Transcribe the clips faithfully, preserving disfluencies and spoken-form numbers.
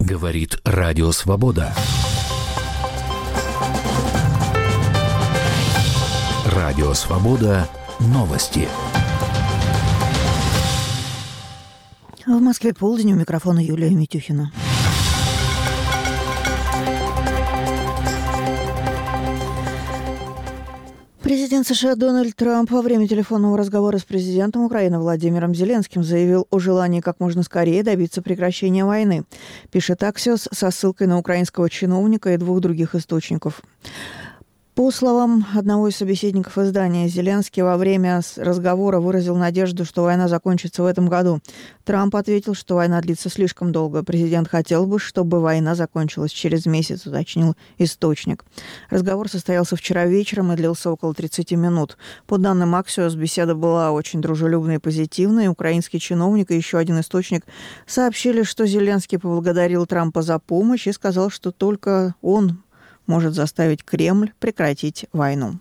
Говорит Радио Свобода. Радио Свобода. Новости. В Москве полдень, у микрофона Юлия Митюхина. Президент США Дональд Трамп во время телефонного разговора с президентом Украины Владимиром Зеленским заявил о желании как можно скорее добиться прекращения войны, пишет Axios со ссылкой на украинского чиновника и двух других источников. По словам одного из собеседников издания, Зеленский во время разговора выразил надежду, что война закончится в этом году. Трамп ответил, что война длится слишком долго. Президент хотел бы, чтобы война закончилась через месяц, уточнил источник. Разговор состоялся вчера вечером и длился около тридцати минут. По данным Axios, беседа была очень дружелюбной и позитивной. Украинский чиновник и еще один источник сообщили, что Зеленский поблагодарил Трампа за помощь и сказал, что только он может заставить Кремль прекратить войну.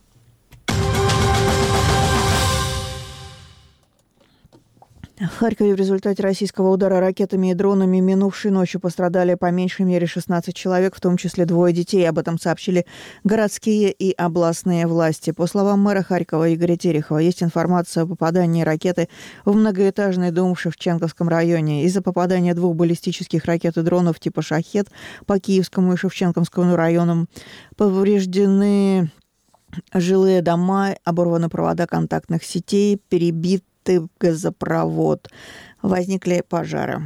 В Харькове в результате российского удара ракетами и дронами минувшей ночью пострадали по меньшей мере шестнадцать человек, в том числе двое детей. Об этом сообщили городские и областные власти. По словам мэра Харькова Игоря Терехова, есть информация о попадании ракеты в многоэтажный дом в Шевченковском районе. Из-за попадания двух баллистических ракет и дронов типа «Шахед» по Киевскому и Шевченковскому районам повреждены жилые дома, оборваны провода контактных сетей, перебит газопровод. Возникли пожары.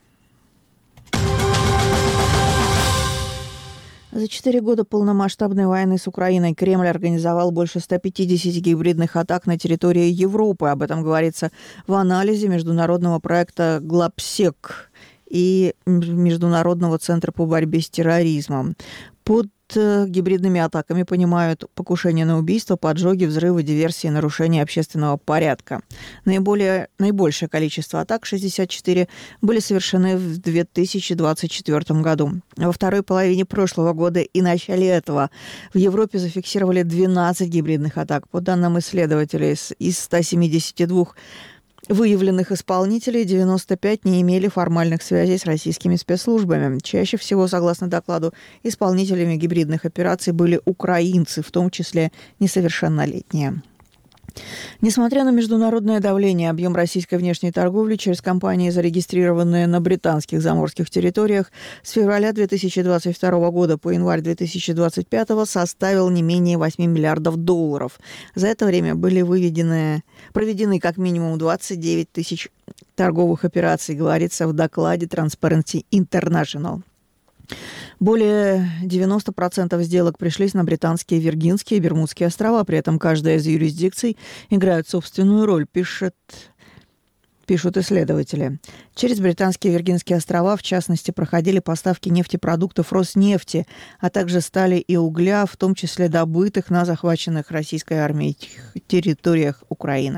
За четыре года полномасштабной войны с Украиной Кремль организовал больше ста пятидесяти гибридных атак на территории Европы. Об этом говорится в анализе международного проекта «Глобсек» и Международного центра по борьбе с терроризмом. Под гибридными атаками понимают покушение на убийство, поджоги, взрывы, диверсии, нарушение общественного порядка. Наиболее, наибольшее количество атак, шестьдесят четыре, были совершены в две тысячи двадцать четвёртом году. Во второй половине прошлого года и начале этого в Европе зафиксировали двенадцать гибридных атак. По данным исследователей, из ста семидесяти двух выявленных исполнителей девяносто пять не имели формальных связей с российскими спецслужбами. Чаще всего, согласно докладу, исполнителями гибридных операций были украинцы, в том числе несовершеннолетние. Несмотря на международное давление, объем российской внешней торговли через компании, зарегистрированные на британских заморских территориях, с февраля две тысячи двадцать второго года по январь две тысячи двадцать пятого составил не менее восьми миллиардов долларов. За это время были выведены, проведены как минимум двадцать девять тысяч торговых операций, говорится в докладе Transparency International. Более девяносто процентов сделок пришлись на британские Виргинские и Бермудские острова. При этом каждая из юрисдикций играет собственную роль, пишет, пишут исследователи. Через британские Виргинские острова, в частности, проходили поставки нефтепродуктов Роснефти, а также стали и угля, в том числе добытых на захваченных российской армией территориях Украины.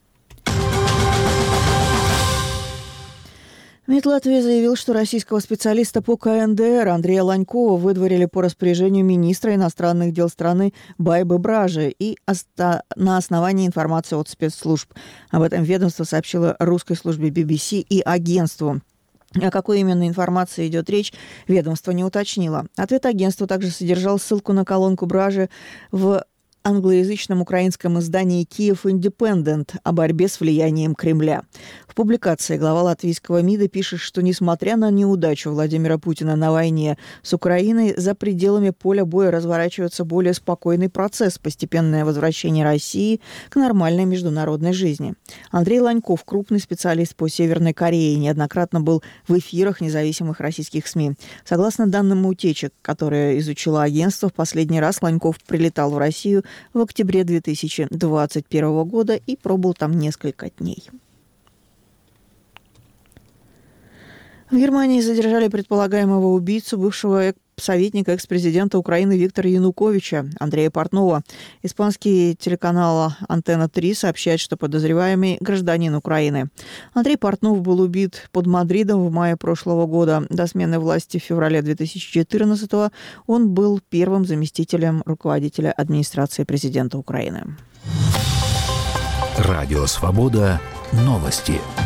МИД Латвии заявил, что российского специалиста по ка эн дэ эр Андрея Ланькова выдворили по распоряжению министра иностранных дел страны Байбы Бражи и оста- на основании информации от спецслужб. Об этом ведомство сообщило русской службе би би си и агентству. О какой именно информации идет речь, ведомство не уточнило. Ответ агентства также содержал ссылку на колонку Бражи в англоязычном украинском издании «Киев Индепендент» о борьбе с влиянием Кремля. В публикации глава латвийского МИДа пишет, что несмотря на неудачу Владимира Путина на войне с Украиной, за пределами поля боя разворачивается более спокойный процесс, постепенное возвращение России к нормальной международной жизни. Андрей Ланьков, крупный специалист по Северной Корее, неоднократно был в эфирах независимых российских СМИ. Согласно данным утечек, которые изучило агентство, в последний раз Ланьков прилетал в Россию в октябре две тысячи двадцать первого года и пробыл там несколько дней. В Германии задержали предполагаемого убийцу бывшего советника экс-президента Украины Виктора Януковича Андрея Портнова. Испанский телеканал «Антенна три» сообщает, что подозреваемый гражданин Украины. Андрей Портнов был убит под Мадридом в мае прошлого года. До смены власти в феврале две тысячи четырнадцатого он был первым заместителем руководителя администрации президента Украины. Радио «Свобода». Новости.